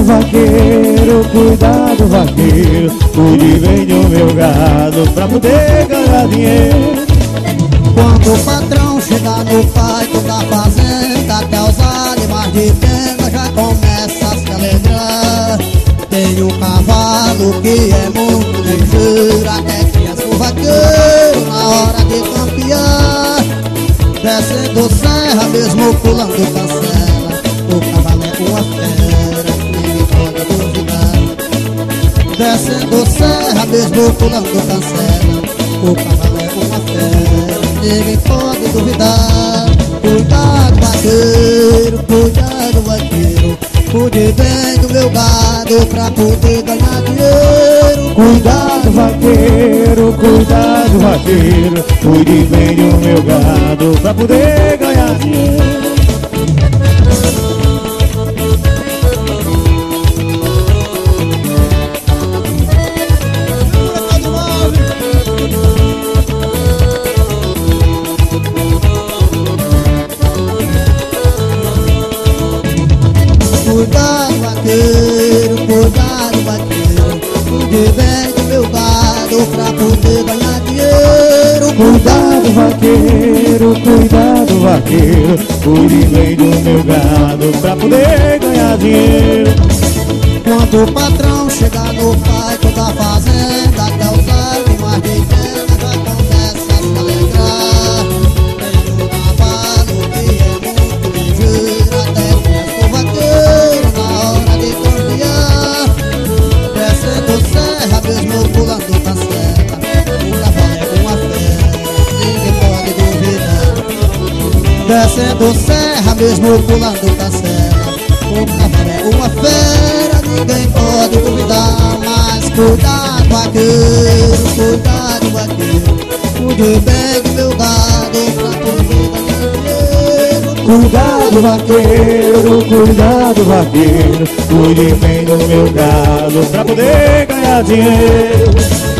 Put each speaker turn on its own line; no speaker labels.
cuidado, vaqueiro. Cuide bem do meu gado pra poder ganhar dinheiro.
Quando o patrão chegar no paito da fazenda, até os animais de tenda já começa a se alegrar. Tem um cavalo que é muito ligeiro, até criança o vaqueiro na hora de campear. Descendo serra, mesmo pulando cancela, o cavalo é uma fera, ninguém pode duvidar. Descendo serra, mesmo pulando cancela, o cavalo é uma fera, ninguém pode duvidar. Cuidado, vaqueiro, cuidado, vaqueiro. Cuide bem do meu gado pra poder ganhar dinheiro.
Cuidado, vaqueiro, cuide bem do meu gado pra poder ganhar dinheiro.
Cuidado, vaqueiro, cuide bem do meu gado pra poder ganhar dinheiro.
Cuidado, vaqueiro, cuide bem do meu gado pra poder ganhar dinheiro.
Quando o patrão chegar no paito da fazenda, até os animais de tenda já começa a se alegrar. Tem um cavalo que é muito ligeiro, até pensa o vaqueiro na hora de campear. Descendo serra, mesmo pulando cancela, o cavalo é uma fera, ninguém pode duvidar. Descendo serra, mesmo pulando cancela, o cavalo é uma fera, ninguém pode duvidar. Mas cuidado, vaqueiro, cuide bem do meu gado pra poder ganhar dinheiro.
Cuidado, vaqueiro, cuide bem do meu gado pra poder ganhar dinheiro.